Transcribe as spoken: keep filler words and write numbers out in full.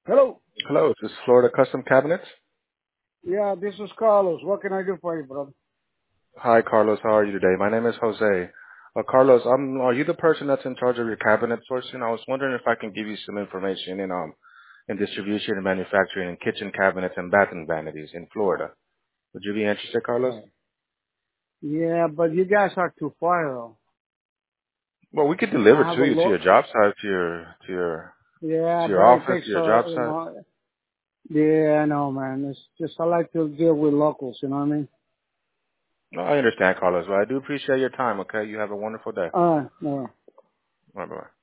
Hello. Hello, this is Florida Custom Cabinets. Yeah, this is Carlos. What can I do for you, brother? Hi, Carlos. How are you today? My name is Jose. Uh, Carlos, I'm, are you the person that's in charge of your cabinet sourcing? I was wondering if I can give you some information in um in distribution and manufacturing and kitchen cabinets and bathroom vanities in Florida. Would you be interested, Carlos? Uh, yeah, but you guys are too far though. Well, we could deliver I have to a you to your look. job site, to your to your Yeah, to your but it office, takes to your uh, job you site. know. Yeah, I know, man. It's just I like to deal with locals. You know what I mean? No, I understand, Carlos. Well, I do appreciate your time. Okay, you have a wonderful day. Uh, no. Bye bye.